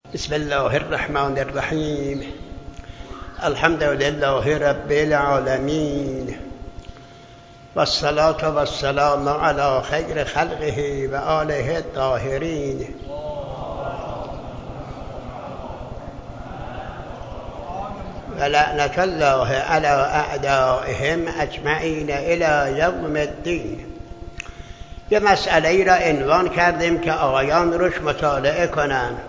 بسم الله الرحمن الرحیم. الحمد لله رب العالمین والصلاة والسلام علی خیر خلقه و آله الطاهرین. و لعنت الله علی اعدائهم اجمعین الی یوم الدین. یه مسئله را عنوان کردیم که آقایان روش مطالعه کنند.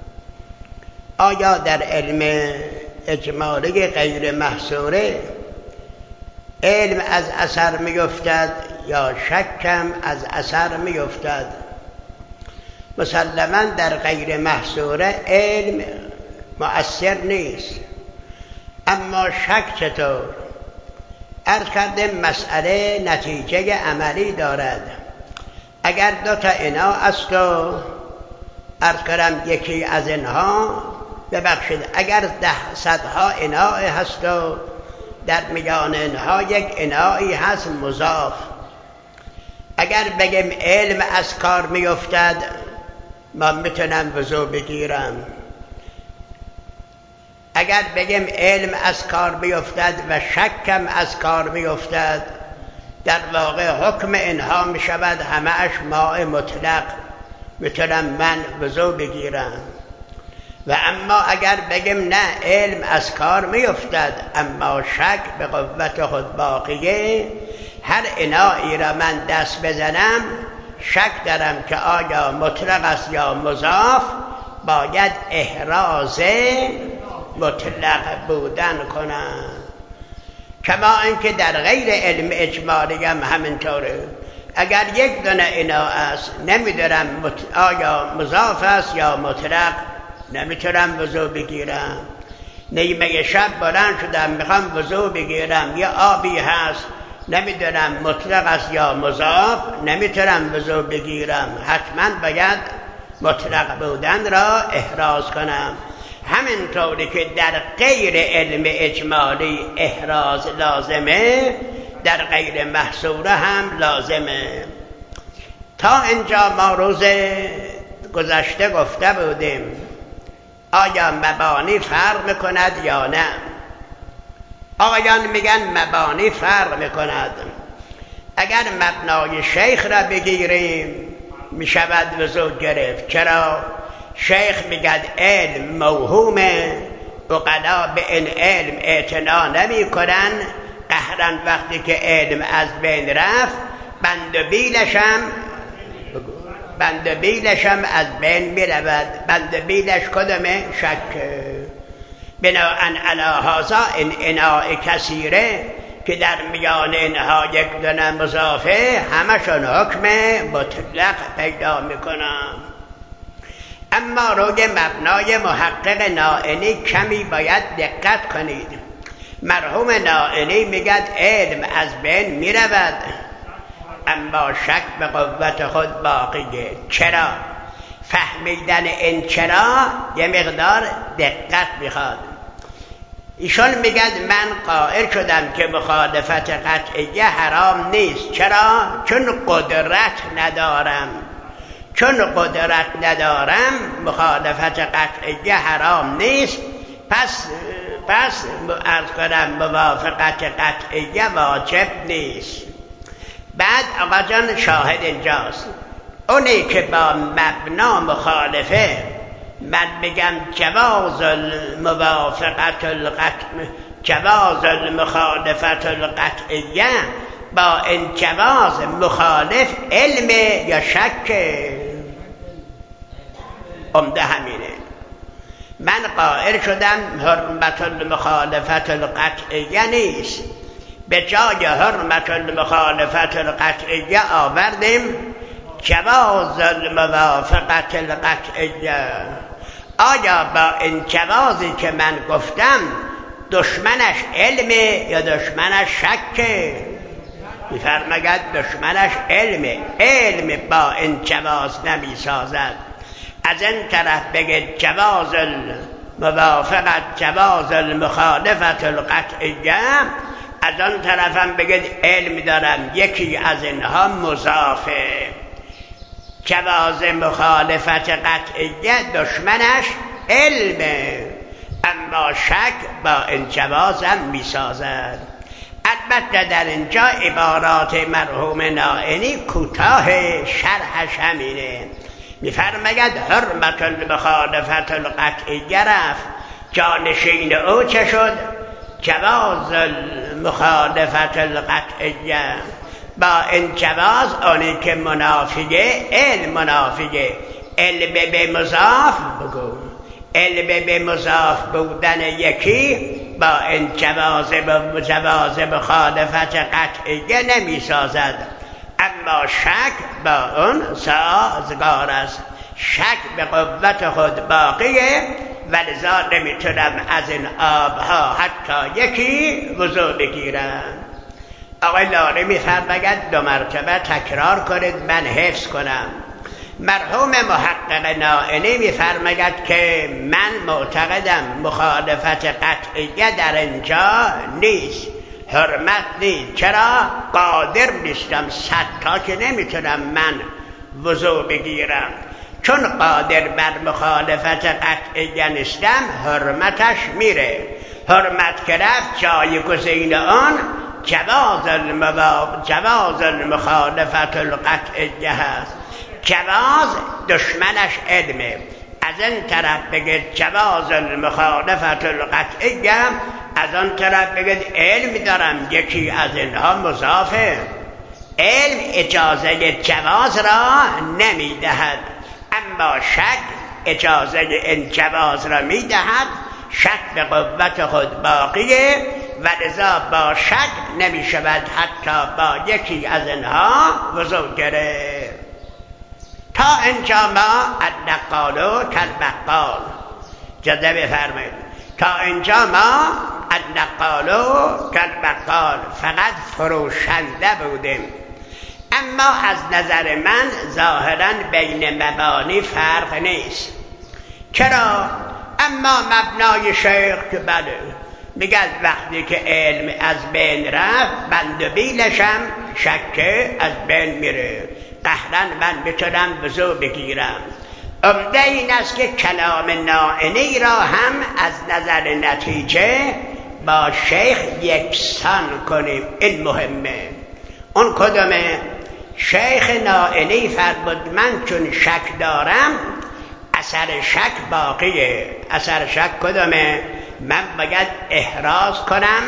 آیا در علم اجمالی غیر محصوره علم از اثر می‌افتد یا شکم از اثر می‌افتد؟ مسلماً در غیر محصوره علم مؤثر نیست، اما شک چطور؟ عرض کردیم مسئله نتیجه عملی دارد. اگر دو تا انا است و عرض کردم یکی از اینها، ببخشید اگر صدها اناء هست و در میان اینها یک انائی هست مضاف، اگر بگیم علم از کار میافتد ما میتونم وضو بگیرم. اگر بگیم علم از کار میافتد و شکم از کار میافتد، در واقع حکم اینها میشود همه اش ماء مطلق، میتونم من وضو بگیرم. و اما اگر بگیم نه علم از کار میافتد اما شک به قوت خود باقیه، هر انایی را من دست بزنم شک دارم که آیا مطلق است یا مضاف، باید احراز مطلق بودن کنم. کما اینکه در غیر علم اجمالی هم همینطوره. اگر یک دونه انا است نمیدارم آیا مضاف است یا مطلق، نمیتونم وضو بگیرم. نیمه شب بلند شدم میخوام وضو بگیرم، یه آبی هست نمیدونم مطلق است یا مضاف، نمیتونم وضو بگیرم. حتما باید مطلق بودن را احراز کنم. همینطوری که در غیر علم اجمالی احراز لازمه، در غیر محصوره هم لازمه. تا اینجا ما روز گذشته گفته بودیم آیا مبانی فرق میکند یا نه؟ آقایان میگن مبانی فرق میکند. اگر مبنای شیخ را بگیریم میشود وضو گرفت. چرا؟ شیخ میگد علم موهومه، عقلا به این علم اعتنا نمی کنن، قهرن وقتی که علم از بین رفت بند و بیلش هم از بین می رود. بند بیلش کدامه؟ شک. بناءً علی هذا این اناء کثیره که در میان اینها یک دونه مضافه، همشون حکم مطلق پیدا میکنن. اما روی مبنای محقق نائینی کمی باید دقت کنید. مرحوم نائینی میگد علم از بین میرود اما شک به قوت خود باقیه. چرا؟ فهمیدن این چرا یه مقدار دقت میخواد. ایشون میگد من قائل شدم که مخالفت قطعیه حرام نیست. چرا؟ چون قدرت ندارم مخالفت قطعیه حرام نیست. پس عرض کنم موافقت قطعیه واجب نیست. بعد آقا جان شاهد اینجاست. اونی که با مبنا مخالفه، من میگم جواز المخالفت القطعیه، با این جواز مخالف علم یا شک؟ عمده همینه. من قائل شدم حرمت المخالفت القطعیه نیست، به جای حرمت المخالفت القطعیه آوردیم جواز الموافقت القطعیه. آیا با این جوازی که من گفتم دشمنش علمه یا دشمنش شکه؟ میفرماید دشمنش علمه. علم با این جواز نمی سازد. از این طرف بگه جواز الموافقت، جواز المخالفت القطعیه، از آن طرفم بگید علم دارم یکی از اینها مضافه. جواز مخالفت قطعیه دشمنش علمه، اما شک با انجواز هم میسازد. البته در اینجا عبارات مرحوم نائینی کوتاه، شرحش همینه. میفرماید حرمت المخالفت القطعیه رفت، جانشین او چه شد؟ جواز المخالفت القطعیه. با انجواز آنی که منافیه، علم منافیه. علم به مضاف بگو، علم به مضاف بودن یکی با انجواز مخالفت قطعیه نمی سازد، اما شک با اون سازگار است. شک به قوت خود باقیه، ولذا نمیتونم از این آبها حتی یکی وضو بگیرم. آقای لاله میفرماید 2 مرتبه تکرار کنید من حفظ کنم. مرحوم محقق نائینی میفرماید که من معتقدم مخالفت قطعیه در اینجا نیست، حرمت نیست. چرا؟ قادر نیستم، 100 تا که نمیتونم من وضو بگیرم. چون قادر بر مخالفت قطعیه نیستم، حرمتش میره. حرمت که رفت، جایگزین آن جواز المخالفت القطعیه هست. جواز دشمنش علمه. از این طرف بگید جواز المخالفت القطعیه، از آن طرف بگید علم دارم، یکی از اینها مضافه. علم اجازه جواز را نمیدهد، اما شک اجازه این جواز را میدهد. شک به قوت خود باقیه، ولذا با شک نمی شود حتی با یکی از اینها وضو گرفت. تا اینجا ما النقال کالبقال جزه بفرمایید. تا اینجا ما النقال کالبقال فقط فروشنده بودیم، اما از نظر من ظاهرا بین مبانی فرق نیست. چرا؟ اما مبنای شیخ که بله میگه وقتی که علم از بین رفت، بند و بیلشم شکه از بین میره، قهرن من میتونم وضو بگیرم. عمده این است که کلام نائینی را هم از نظر نتیجه با شیخ یکسان کنیم. این مهمه. اون کدومه؟ شیخ نائینی فرمود من چون شک دارم، اثر شک باقیه. اثر شک کدومه؟ من باید احراز کنم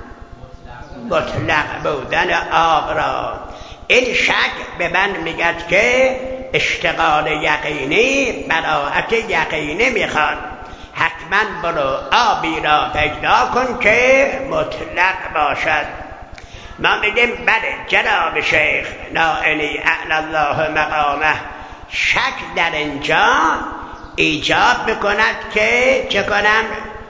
مطلق بودن آب را. این شک به من میگد که اشتغال یقینی، براءت یقینی میخواد. حتما برو آبی را پیدا کن که مطلق باشد. ما میگیم بله جناب شیخ نائینی اعلی الله مقامه، شک در اینجا ایجاب میکند که چه کنم؟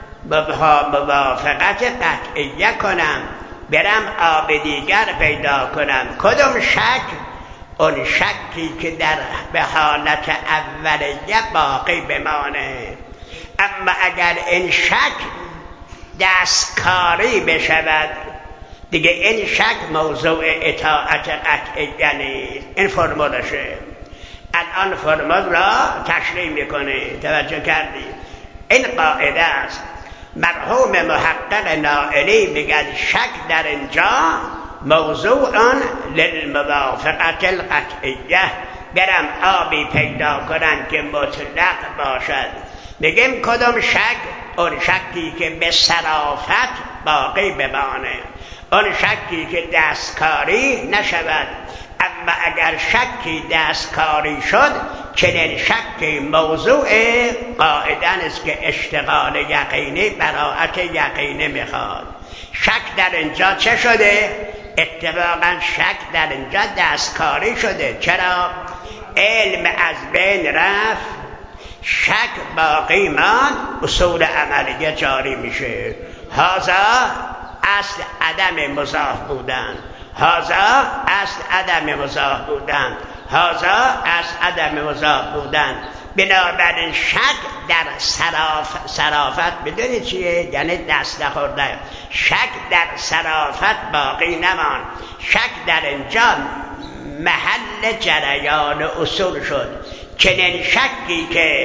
موافقت قطعیه کنم، برم آب دیگر پیدا کنم. کدوم شک؟ اون شکی که به حالت اولیه باقی بمانه. اما اگر این شک دستکاری بشود، دیگه این شک موضوع اطاعت قطعیه نیست. این فرمولشه. الان فرمول را تشریح میکنه. توجه کردید؟ این قاعده است. مرحوم محقق نائینی میگه شک در اینجا موضوع للموافقت القطعیه، برم آبی پیدا کنن که مطلق باشد. میگیم کدوم شک؟ اون شکی که به صرافت باقی بمانه، اون شکی که دستکاری نشود. اما اگر شکی دستکاری شد، چنین شکی موضوع قاعدن است که اشتغال یقینی، براءت یقینی میخواد. شک در اینجا چه شده؟ اتفاقا شک در اینجا دستکاری شده. چرا؟ علم از بین رفت، شک باقی ماند، اصول عملیه جاری میشه. هذا اصل عدم مضاف بودن، هذا اصل عدم مضاف بودن، هذا اصل عدم مضاف بودن. بنابراین شک در صرافت بدونید چیه؟ یعنی دست نخورده. شک در صرافت باقی نمان. شک در اینجا محل جریان اصول شد. چنین شکی که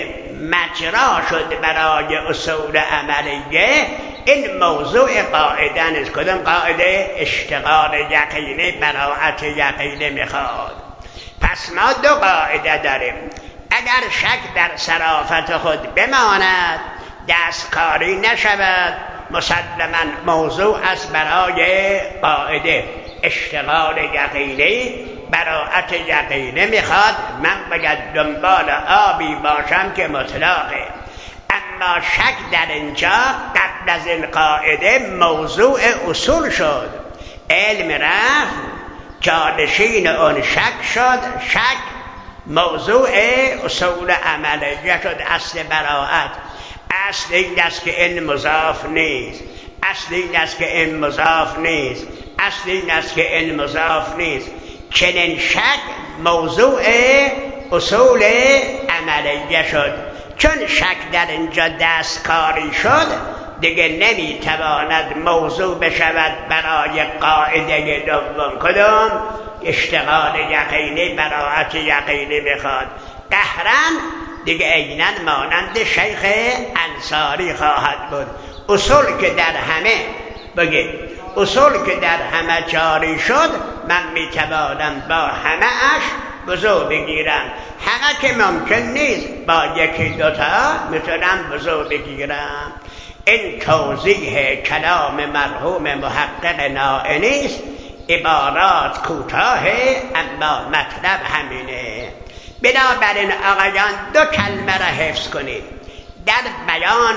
مجرا شد برای اصول عملیه، این موضوع قاعده نیست. کدوم قاعده؟ اشتغال یقینی، براءت یقینی میخواد. پس ما دو قاعده داریم. اگر شک در صرافت خود بماند، دستکاری نشود، مسلما موضوع است برای قاعده اشتغال یقینی، براءت یقینی میخواد. من باید دنبال آبی باشم که مطلقه. اما شک در اینجا قبل از این قاعده موضوع اصول شد. علم رفت، جانشین اون شک شد. شک موضوع اصول عملیه شد. اصل براءت اصل این است که این مضاف نیست، اصل این است که این مضاف نیست، اصل این است که این مضاف نیست. چنین شک موضوع اصول عملیه شد. چون شک در اینجا دستکاری شد، دیگه نمیتواند موضوع بشود برای قاعده دوم. کدوم؟ اشتغال یقینی، براءت یقینی میخواد. قهرن دیگه عیناً مانند شیخ انصاری خواهد بود. اصول که در همه بگید، اصول که در همه جاری شد، من میتوانم با همه اش وضو بگیرم. همه که ممکن نیست، با یکی دوتا میتونم وضو بگیرم. این توضیح کلام مرحوم محقق نائینی است. عبارات کوتاه اما مطلب همینه. بنابراین آقایان دو کلمه را حفظ کنید در بیان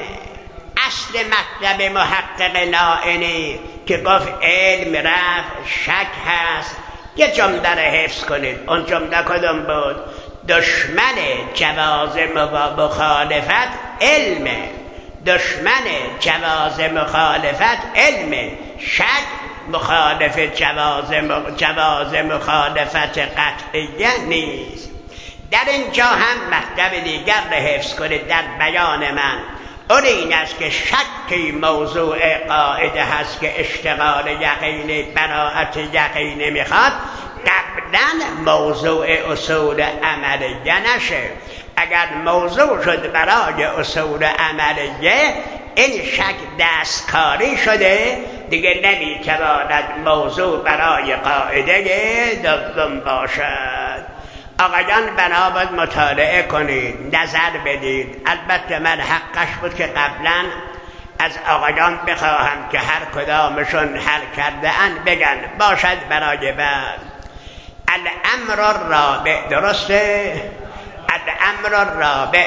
اصل مطلب محقق نائینی که گفت علم رفت، شک هست. یه جمله را حفظ کنید. اون جمله کدوم بود؟ دشمن جواز مخالفت علمه. دشمن جواز مخالفت علمه. شک مخالف جواز مخالفت قطعیه نیست. در اینجا هم مطلب دیگر را حفظ کنید در بیان من. اون این است که شکی موضوع قاعده هست که اشتغال یقینی، براءت یقینی میخواد. قبلا موضوع اصول عملیه نشه. اگر موضوع شد برای اصول عملیه، این شک دستکاری شده، دیگه نمیتواند موضوع برای قاعده دوم باشد. آقایان بنابراین مطالعه کنید، نظر بدید. البته من حقش بود که قبلا از آقایان بخواهم که هر کدامشون حل کرده اند بگن، باشد برای بعد. الامر الرابع، درسته؟ الامر الرابع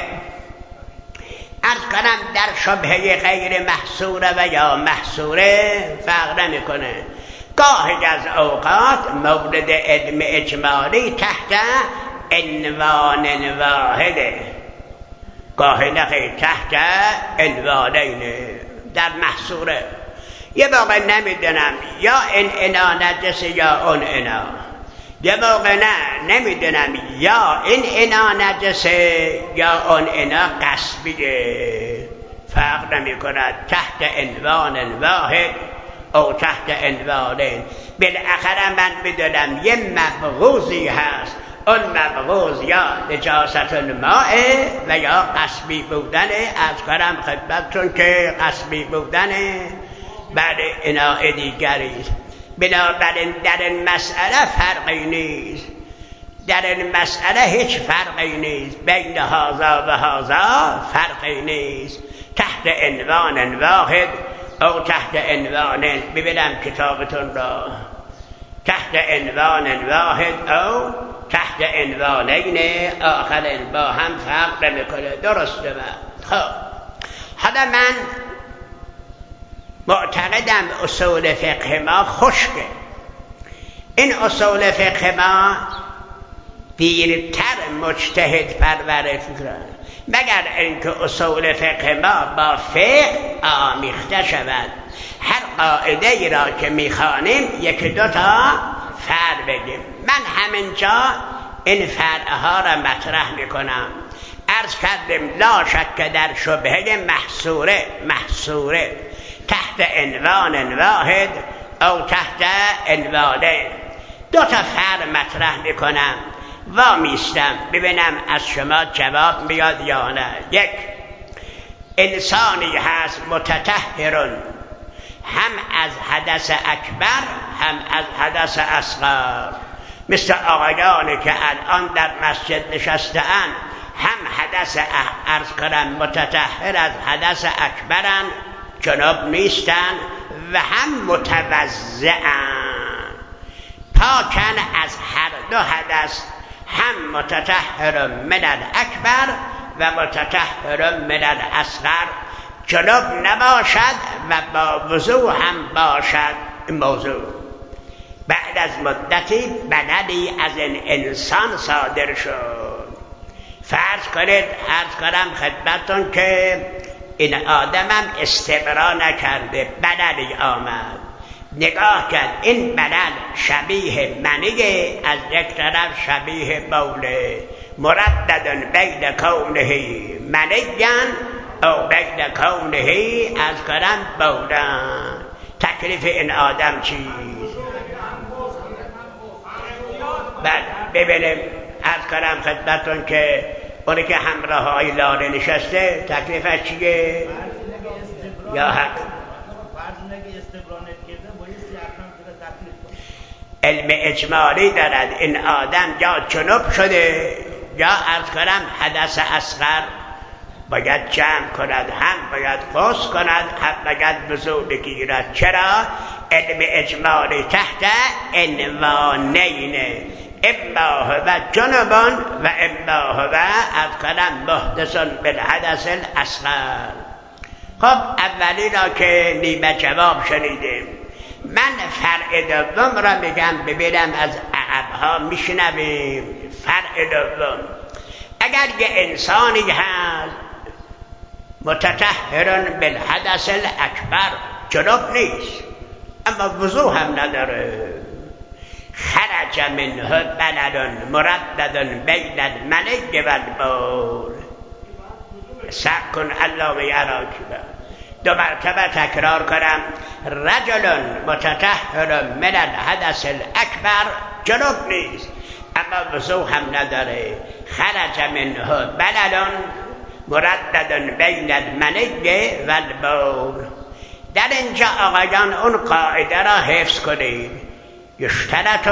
عرض کنم در شبهه غیر محصوره و یا محصوره فرق نمیکنه. گاهی از اوقات مورد علم اجمالی تحت عنوان واحده، گاهی نخیر تحت عنوانین. در محصوره یه موقع نمیدونم یا این انا نجسه یا اون انا، یه موقع نمیدونم یا این انا نجسه یا اون انا قصبیه. فرق نمی کند تحت عنوان واحد او تحت عنوانین. بالاخره من بدونم یه مبغوضی هست، اون مبغوض یا نجاست الماء و یا قصبی بودنه. از کنم خدمتتون که قصبی بودنه بعد اناء دیگری. بنابراین در این مسئله فرقی نیست، در این مسئله هیچ فرقی نیست، بین هذا و هذا فرقی نیست. تحت عنوان واحد او تحت عنوانین. ببینم کتابتون را. تحت عنوان واحد او تحت عنوانین آخرین با هم فرق نمیکنه. درسته من. خب حالا من معتقدم اصول فقه ما خشکه. این اصول فقه ما دیرتر مجتهد پرورش کرد، مگر اینکه اصول فقه ما با فقه آمیخته شود. هر قاعده ای را که میخوانیم یکی دو تا فرع بگیم. من همینجا این فرعها را مطرح میکنم. عرض کردیم لا شک در شبهه محصوره تحت عنوان واحد او تحت عنوانین. دو تا فرع مطرح میکنم. وامیستم ببینم از شما جواب میاد یا نه. یک، انسانی هست متطهرون، هم از حدث اکبر هم از حدث اصغر، مثل آقایانی که الان در مسجد نشسته‌اند، هم حدث عرض کنم متطهر از حدث اکبرن، جناب نیستن، و هم متوضعن، پاکن از هر دو حدث، هم متطهر من الاکبر و متطهر من الاصغر، جناب نباشد و با وضو هم باشد. این موضوع بعد از مدتی بلدی از این انسان صادر شد. فرض کنید، عرض کنم خدمتون که این آدمم استبرا نکرده، بلدی آمد، نگاه کرد این بلد شبیه منیه، از یک طرف شبیه بوله، مرددن بین کونه منیگن او بین کونه از کنم بودن. تکلیف این آدم چیست؟ بعد ببینیم، از کنم خدمتون که اونی که همراه های لاله نشسته تکلیفش چیه؟ یا حق علم اجمالی دارد. این آدم یا جنوب شده یا از کنم حدث اصغر، باید جمع کند، هم باید غسل کند، هم باید وضو بگیرد. چرا؟ علم اجمالی تحت عنوانین، اما هو جنبان و اما هو از کنم محدث بالحدث الاصغر. خب اولی را که نیمه جواب شنیدیم، من فرع دوم را میگم ببینم از عقبها میشنویم. فرع دوم، اگر یه انسانی هست متطهرن بالحدث الاکبر، جنوب نیست اما وضو هم نداره، خرج منه بلد مردد بین المنی و البول، سکن الله یراک. دو مرتبه تکرار کنم، رجل متطهر من الحدث الاکبر، جنوب نیست اما وضو هم نداره، خرج منه بلد مردد بین المنی و البول. در اینجا آقایان اون قاعده را حفظ کنید، یشترط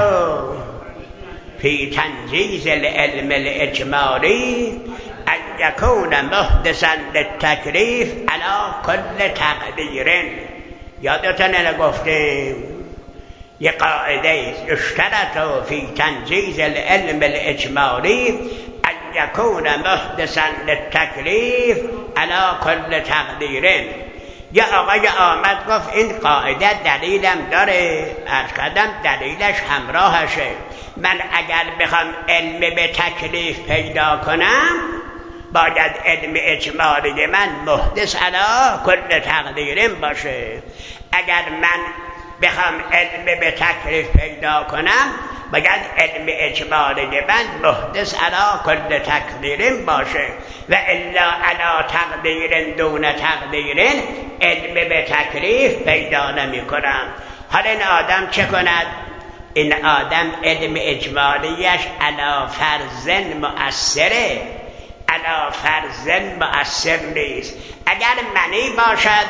فی تنجیز العلم الاجمالی ان یکون محدثا للتکلیف علی کل تقدیر. یادتونه گفتیم یه قاعده است، یشترط فی تنجیز العلم الاجمالی ان یکون محدثا للتکلیف علی کل تقدیر. یه آقای آمد گفت این قاعده دلیلم داره، عرض کردم دلیلش همراهشه، من اگر بخوام علم به تکلیف پیدا کنم باید علم اجمالی من محدث علی کل تقدیر باشه. اگر من بخوام علم به تکلیف پیدا کنم باید علم اجمالی من محدث علی کل تقدیر باشه، و الا علی تقدیر دون تقدیر علم به تکلیف پیدا نمی کنم. حالا این آدم چه کند؟ این آدم علم اجمالیش علی فرض مؤثره، علی فرض مؤثر نیست. اگر منی باشد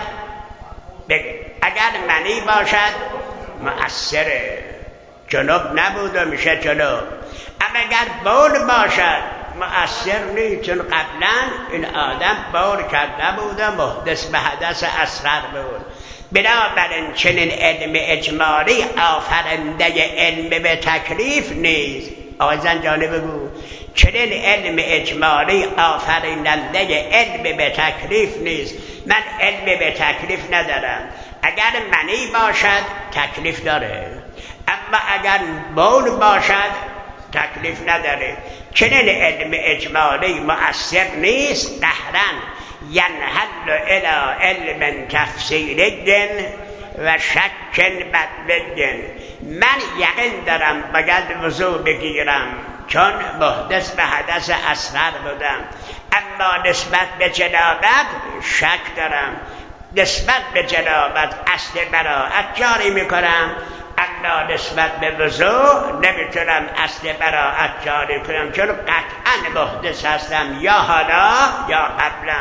اگر منی باشد مؤثره، جنوب نبود و میشه جنوب. اما اگر بول باشد مؤثر نیست، چون قبلا این آدم بول کرده بود و محدث به حدث اصغر بود. بنابراین چنین علم اجمالی آفرنده علم به تکلیف نیست. آقای زنجانی بگو، چنین علم اجمالی آفریننده علم به تکلیف نیست. من علم به تکلیف ندارم، اگر منی باشد تکلیف داره، اما اگر بول باشد تکلیف نداره. چنین علم اجمالی مؤثر نیست. قهرن ینحل الى علم تفصیلی و شک بدبدن. من یقین دارم باید وضو بگیرم چون محدث به حدث اصغر بودم، اما نسبت به جنابت شک دارم، نسبت به جنابت اصل براءت جاری میکنم، اما اما نسبت به وضوء نمیتونم اصل براءت جاری کنم، چون قطعا محدث هستم، یا حالا یا قبلا.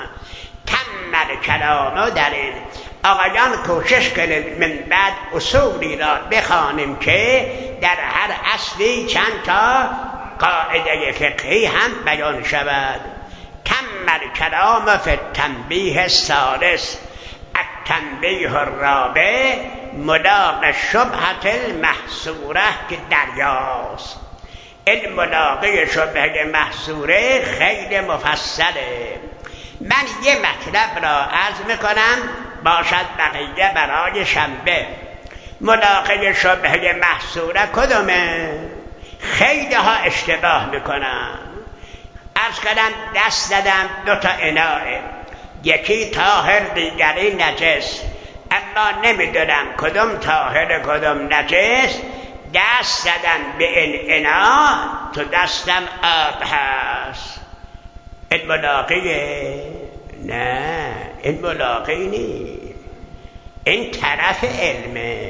تمر کلامو در این آقایان کوشش کنید من بعد اصولی را بخوانیم که در هر اصلی چند تا قاعده فقهی هم بیان شود. تمر کلام فی التنبیه الثالث التنبیه الرابع ملاق شبهة المحصوره که دریاست. این ملاقه شبهه محصوره خیلی مفصله. من یه مطلب را عرض میکنم، باشد بقیه برای شنبه. ملاقه شبهه محصوره کدومه؟ خیلی ها اشتباه میکنن. عرض کردم دست دادم 2 تا اناء، یکی طاهر دیگری نجس، اما نمیدونم کدوم طاهر کدوم نجس. دست دادم به این انا، تو دستم آب هست. این ملاقیه؟ نه، این ملاقی نیست، این طرف علمه.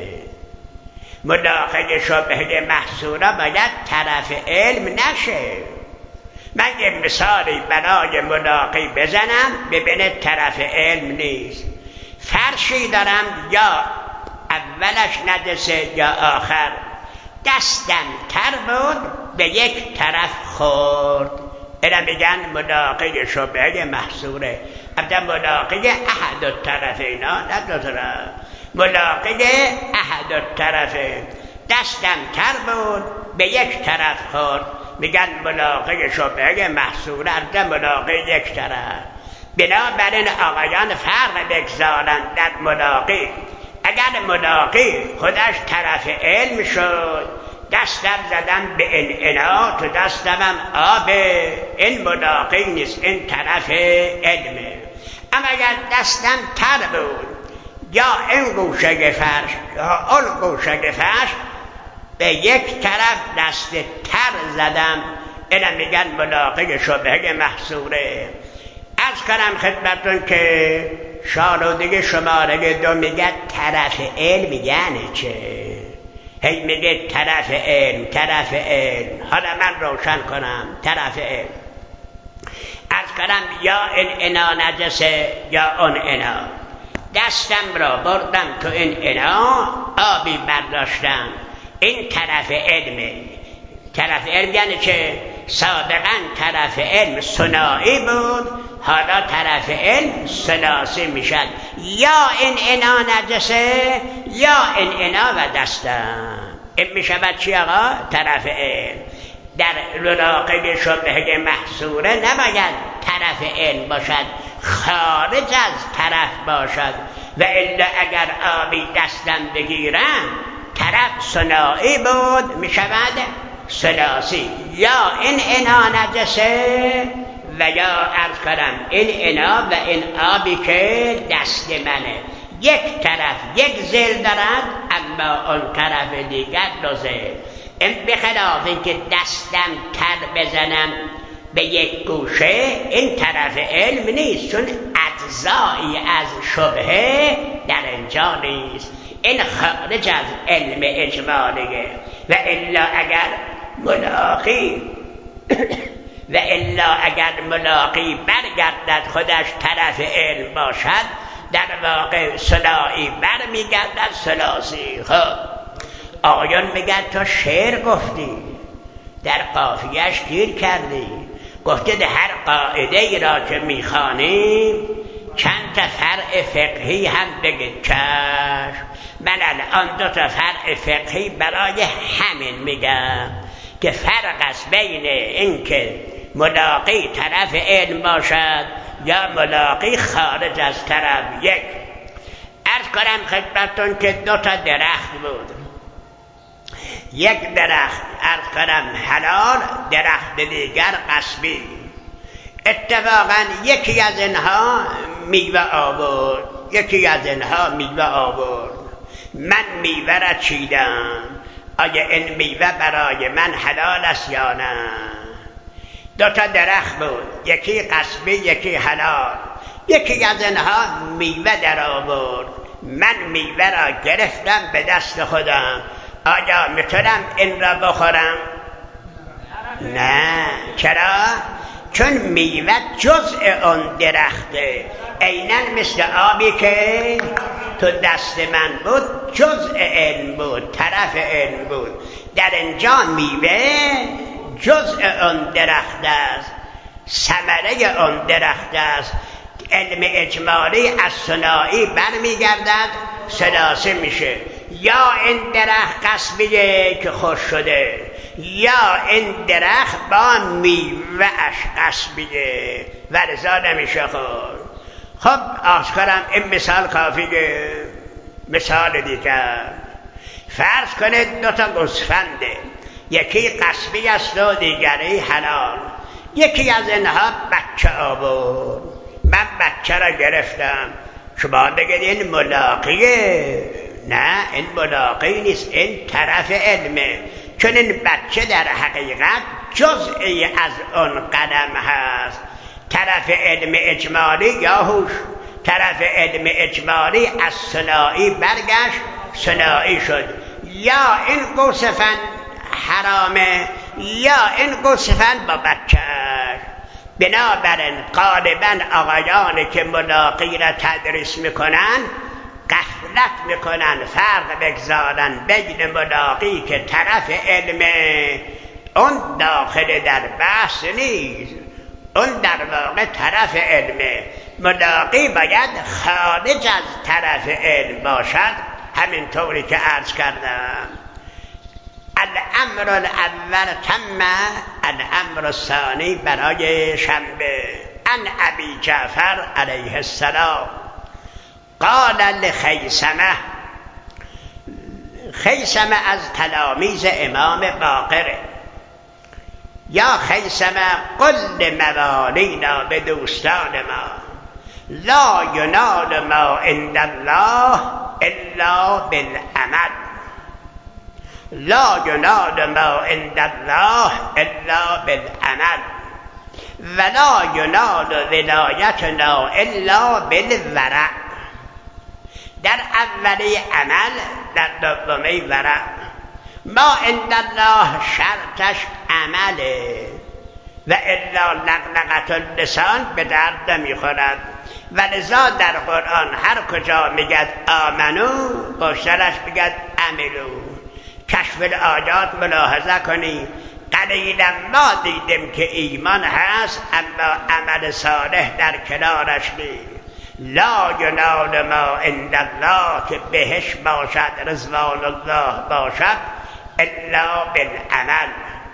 ملاقی شبهه محصوره باید طرف علم نشه. من یه مثالی برای ملاقی بزنم ببینید طرف علم نیست. فرشی دارم، یا اولش نجسه یا آخر، دستم تر بود به یک طرف خورد، اینا میگن ملاقی شبهه محصوره. ابدا ملاقی احد الطرفین، نه 2 طرف، ملاقی احد الطرفین. دستم تر بود به یک طرف خورد، میگن ملاقی شبهه محصوره، ابدا ملاقی یک طرف. بنابراین آقایان فرق بگذارن در ملاقی. اگر ملاقی خودش طرف علم شد، دستم زدم به این انا، تو دستم آب، این ملاقی نیست، این طرف علمه. اما اگر دستم تر بود، یا این گوشه فرش یا اون گوشه فرش، به یک طرف دست تر زدم، اینا میگن ملاقی شبهه محصوره. از کنم خدمتون که شالودگی شماره 2 میگه طرف علم یعنی چه؟ هی میگه طرف علم، طرف علم. حالا من روشن کنم طرف علم. از کنم یا این انا نجسه یا اون انا. دستم را بردم تو این انا، آبی برداشتم، این طرف علمه. طرف علم یعنی که سابقا طرف علم ثنایی بود، حالا طرف علم ثلاثی میشد، یا این انا نجسه یا این انا و دستم. این میشود چی آقا؟ طرف علم. در ملاقه شبهه محصوره نباید طرف علم باشد، خارج از طرف باشد، و الا اگر آبی دستم بگیرم طرف ثنایی بود میشود ثلاثی، یا این انا نجسه و یا عرض کنم این انا و این آبی که دست منه، یک طرف یک زل دارد اما اون طرف دیگر 2 زل. این بخلاف این که دستم تر بزنم به یک گوشه، این طرف علم نیست، چون اجزایی از شبهه در اینجا نیست، این خارج از علم اجمالیه. و الا اگر ملاقی برگردد خودش طرف علم باشد، در واقع ثنایی برمیگردد ثلاثی. خب آقایان میگن تو شعر گفتی، در قافیه‌اش گیر کردی، گفته در هر قاعده ای را که میخوانیم چند تا فرع فقهی هم بگید. چشم، من الان 2 تا فرع فقهی برای همین میگم که فرق است بین این که ملاقی طرف علم باشد یا ملاقی خارج از طرف. یک عرض کنم خدمتون که 2 تا درخت بود، یک درخت عرض کنم حلال، درخت دیگر غصبی. اتفاقا یکی از اینها میوه آورد، من میوه را چیدم، آیا این میوه برای من حلال است یا نه؟ 2 تا درخت بود، یکی غصبی یکی حلال. یکی از اینها میوه در آورد، من میوه را گرفتم به دست خودم، آیا میتونم این را بخورم؟ نه. چرا؟ چون میوه جزء اون درخته، عیناً مثل آبی که تو دست من بود، جزء علم بود، طرف علم بود. در اینجا میوه جزء اون درخت است، ثمره اون درخت است. علم اجمالی از ثنایی برمیگردد، ثلاثی میشه. یا این درخت قصبیه که خوش شده، یا این درخت با میوه‌اش قصبیه و لذا نمیشه خورد. خب عرض کنم این مثال کافیه. مثال دیگر فرض کنید دو تا گوسفنده، یکی قصبی است و دیگری حلال. یکی از اینها بچه آورد، من بچه را گرفتم. شما بگید این ملاقیه؟ نه، این ملاقی نیست، این طرف علمه. چون این بچه در حقیقت جزئی از اون قدم هست. طرف علم اجمالی یا هوش، طرف علم اجمالی از ثنایی برگشت، ثنایی شد. یا این گوسفند حرامه یا این گوسفند با بچه‌اش. بنابراین غالباً آقایانی که ملاقی را تدریس میکنن غفلت میکنن، فرق بگذارن بین ملاقی که طرف علمه، اون داخل در بحث نیست، اون در واقع طرف علمه. ملاقی باید خارج از طرف علم باشد، همینطوری که عرض کردم. الامر الاول تم، الامر الثانی برای شنبه. عن ابی جعفر علیه السلام قال لخیثمه، خیثمه از تلامیذ امام باقره، یا خیثمه قل لموالینا، به دوستان ما، لا ینال ما عند الله الا بالعمل، لا ینال ما عند الله الا بالعمل، ولا ینال ولایتنا الا بالورع. در اولی عمل، در دومی ورع. ما عند الله شرطش عمله و الا لغلغت اللسان به درد نمیخورد. و لذا در قرآن هر کجا میگد آمنو، پشترش میگد عملو. کشف الآیات ملاحظه کنی، قلیلا ما دیدیم که ایمان هست اما عمل صالح در کنارش نیست. لا ینال ما عند الله، که بهش باشد، رضوان الله باشد، الا بالعمل.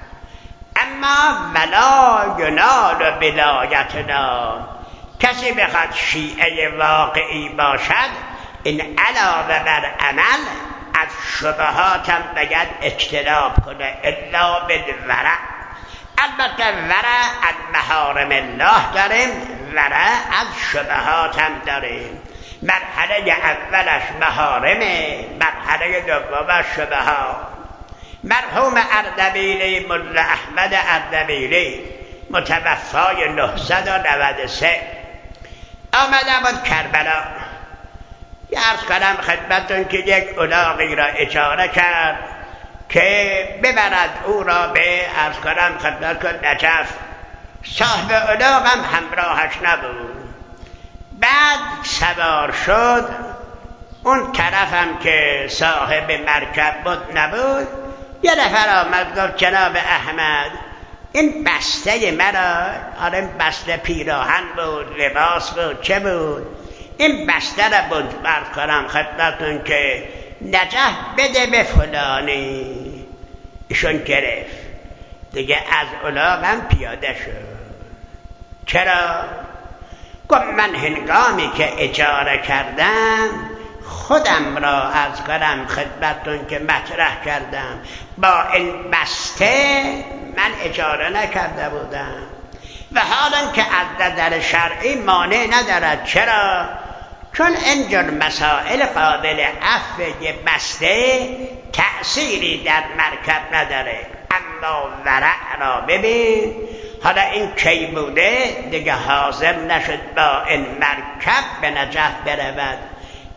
اما ولا ینال ولایتنا، کسی بخواد شیعه واقعی باشد، این علاوه بر عمل از شبهات هم باید اجتناب کنه، الا بالورع. البته ورع از محارم الله داریم، ورع از شبهات هم داریم. مرحله اولش محارمه، مرحله دومش شبهات. مرحوم اردبیلی، ملا احمد اردبیلی، متوفای 993، آمده بود کربلا. عرض کنم خدمتون که یک الاغی را اجاره کرد که ببرد او را به، عرض کنم خدمتون، نجف. صاحب الاغ هم همراهش نبود. بعد سوار شد، اون طرف هم که صاحب مرکب بود نبود. یه نفر آمد گفت جناب احمد، این بسته مرا، آره بسته پیراهن بود، لباس بود، چه بود؟ این بسته را بود برد کنم خدمتون که نجف بده به فلانی. ایشون گرفت دیگه، از الاغم پیاده شد. چرا؟ گفت من هنگامی که اجاره کردم خودم را از کنم خدمتون که مطرح کردم، با این بسته من اجاره نکرده بودم و حالا که از نظر شرعی مانع ندارد. چرا؟ چون اینجور مسائل قابل عفو بسته تأثیری در مرکب نداره. اما ورع را ببین، حالا این کی بوده دیگه حاضر نشد با این مرکب به نجف برود.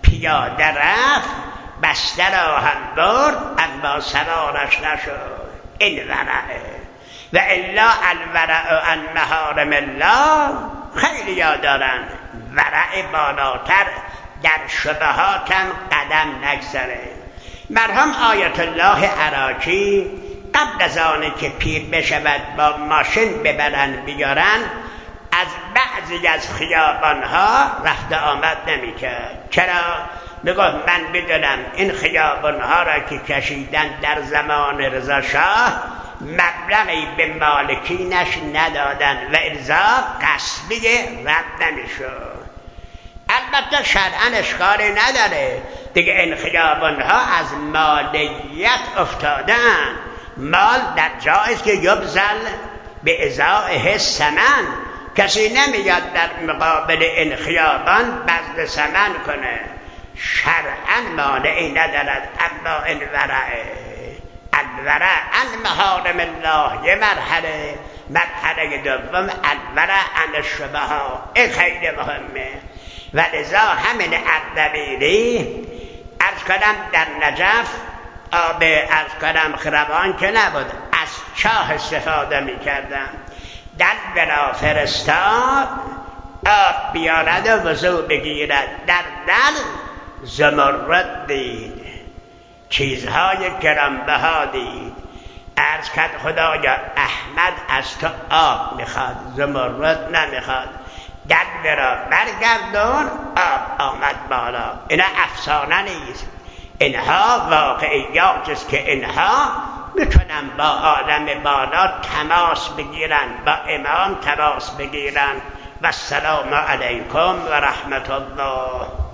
پیاده رفت بسته را هم برد اما سوارش نشد. این ورعه. و الا الورع عن محارم الله، خیلی یاد دارن ورع بالاتر در شبهاتم قدم نگذاره. مرحوم آیت الله عراقی قبل از آنه که پیر بشود با ماشین ببرن بیارن، از بعضی از خیابانها رفت آمد نمی‌کرد. چرا؟ میگفت من بدونم این خیابانها را که کشیدن در زمان رضا شاه مبلغی به مالکینش ندادن و ارزاق قصبی رد نمیشد. البته شرعاً اشکالی نداره دیگه، این خیابانها از مالیت افتادن. مال در جایست که یبذل به ازائه ثمن، کسی نمیاد در مقابل این خیابان بذل ثمن کنه، شرعاً مانعی ندارد. اما این ورعه، الورع عن محارم الله، یه مرحله دوم الورع عن الشبهات، این خیلی مهمه. و لذا همین اردبیلی عرض کنم در نجف آب عرض کنم خروان که نبود، از چاه استفاده می کردم. دل را فرستاد آب بیارد و وضو بگیرد. در دل زمرد دید، چیزهای گرانبها دید. عرض کرد خدایا احمد از تو آب میخواد، زمرد نمیخواد. دل را برگردون، آب آمد بالا. اینا افسانه نیست، اینها واقعیات است که اینها میتونن با عالم بالا تماس بگیرن، با امام تماس بگیرن. و السلام علیکم و رحمت الله.